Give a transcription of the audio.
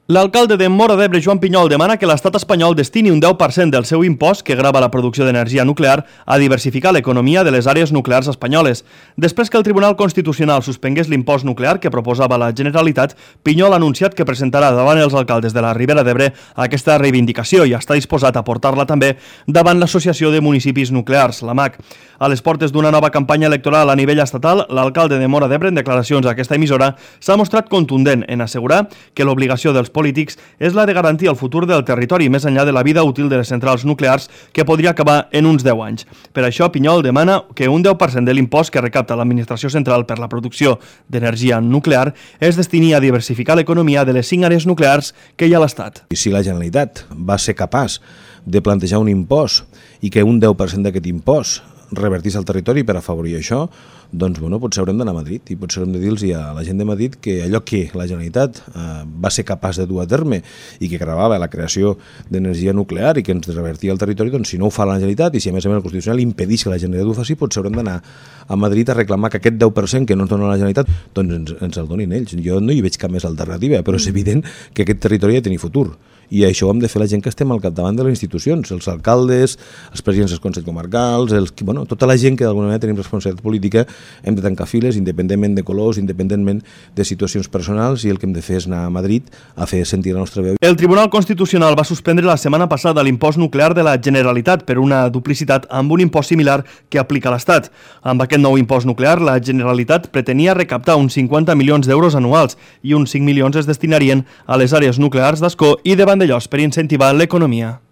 L'alcalde de Móra d'Ebre, Joan Pinyol, demana que l'estat espanyol destini un 10% del seu impost que grava la producció d'energia nuclear a diversificar l'economia de les àrees nuclears espanyoles. Després que el Tribunal Constitucional suspengués l'impost nuclear que proposava la Generalitat, Pinyol ha anunciat que presentarà davant els alcaldes de la Ribera d'Ebre aquesta reivindicació i està disposat a portar-la també davant l'Associació de Municipis Nuclears, la MAC. A les portes d'una nova campanya electoral a nivell estatal, l'alcalde de Móra d'Ebre, en declaracions a aquesta emissora, s'ha mostrat contundent en assegurar que l'obligació dels polítics és la de garantir el futur del territori més enllà de la vida útil de les centrals nuclears que podria acabar en uns 10 anys. Per això, Pinyol demana que un 10% de l'impost que recapta l'administració central per la producció d'energia nuclear es destini a diversificar l'economia de les 5 àrees nuclears que hi ha a l'Estat. I si la Generalitat va ser capaç de plantejar un impost i que un 10% d'aquest impost revertís al territori per afavorir això, doncs potser haurem d'anar a Madrid i potser haurem de dir-los a la gent de Madrid que allò que la Generalitat va ser capaç de dur a terme i que gravava la creació d'energia nuclear i que ens revertia al territori, doncs si no ho fa la Generalitat i si a més el Constitucional impedeix que la Generalitat ho faci, potser haurem d'anar a Madrid a reclamar que aquest 10% que no ens dona la Generalitat, doncs ens el donin ells. Jo no hi veig cap més alternativa, però és evident que aquest territori ha de tenir futur. I això ho hem de fer la gent que estem al capdavant de les institucions, els alcaldes, els presidents dels consells comarcals, tota la gent que d'alguna manera tenim responsabilitat política, hem de tancar files, independentment de colors, independentment de situacions personals, i el que hem de fer és anar a Madrid a fer sentir la nostra veu. El Tribunal Constitucional va suspendre la setmana passada l'impost nuclear de la Generalitat per una duplicitat amb un impost similar que aplica l'Estat. Amb aquest nou impost nuclear, la Generalitat pretenia recaptar uns 50 milions d'euros anuals i uns 5 milions es destinarien a les àrees nuclears d'Ascó i de Vandellòs per incentivar l'economia.